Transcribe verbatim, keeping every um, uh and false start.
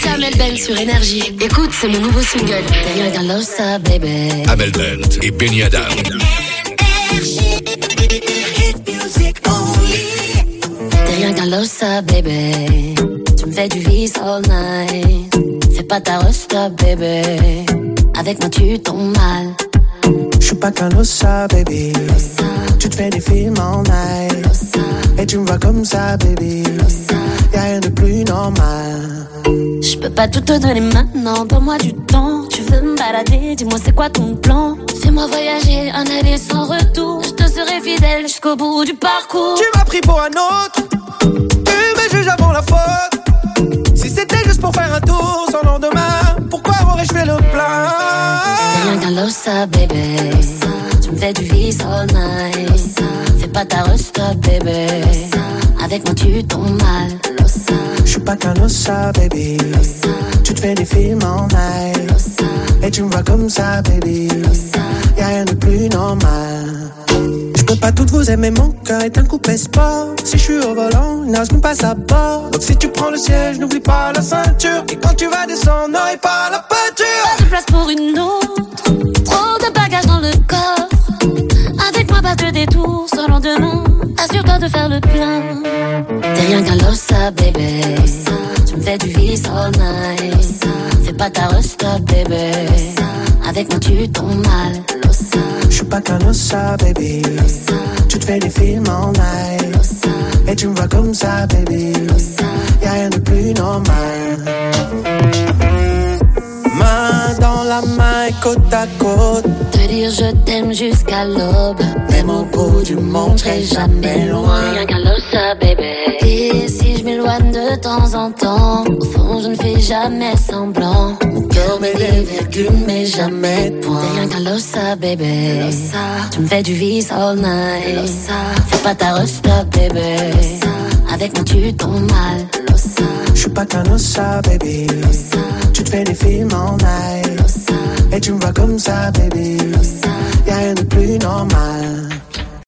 C'est Amel Bent sur Énergie. Écoute, c'est mon nouveau single. T'es rien qu'un losa, baby. Amel Bent et Benny Adam. T'es rien qu'un losa, baby. Tu me fais du vice all night. Fais pas ta rosta, baby. Avec moi tu tombes mal. J'suis pas qu'un losa, baby. Losa. Tu te fais des films all night. Losa. Et tu me vois comme ça, baby. Losa. Y'a rien de plus normal. J'peux pas tout te donner maintenant, donne-moi du temps. Tu veux me balader, dis-moi c'est quoi ton plan. Fais-moi voyager, un aller sans retour. Je te serai fidèle jusqu'au bout du parcours. Tu m'as pris pour un autre. Tu me juges avant la faute. Si c'était juste pour faire un tour sans lendemain, pourquoi aurais-je fait le plein? T'es rien qu'un losa, baby. Losa. Tu me fais du vice all night. Losa. Fais pas ta rosta, baby. Losa. Avec moi tu tombes mal. Losa. J'suis pas qu'un losa, baby. Losa. Tu te fais des films all night. Losa. Et tu me vois comme ça, baby. Losa. Y'a rien de plus normal. J'peux pas toutes vous aimer, mon cœur est un coupé sport. Si j'suis au volant, il n'ose même pas sa bord. Donc si tu prends le siège, n'oublie pas la ceinture. Et quand tu vas descendre, n'oublie pas la peinture. Pas de place pour une autre. Trop de bagages dans le coffre. Avec moi pas de détour sans lendemain. Assure-toi de faire le plein. T'es rien qu'un losa, baby. Losa. Tu me fais du vice all night. Losa. Fais pas ta rosta, baby. Losa. Avec moi tu tombes mal. Losa. J'suis pas qu'un losa, baby. Losa. Tu te fais des films all night. Losa. Et tu me vois comme ça, baby. Losa. Y'a rien de plus normal. Main dans la main et côte à côte. Te dire je t'aime jusqu'à l'aube. Même au bout du monde, j'serai jamais loin. Rien qu'un losa, baby. Et si je m'éloigne de temps en temps, au fond je ne fais jamais semblant. Mon cœur met des virgules mais jamais de points. T'es rien qu'un losa, baby. Losa. Tu me fais du vice all night. Losa. Fais pas ta rosta, baby. Losa. Avec moi tu tombes mal. Losa. J'suis pas qu'un losa, baby. Losa. Tu te fais des films all night. Losa. Et tu me vois comme ça, baby. Losa. Y'a rien de plus normal.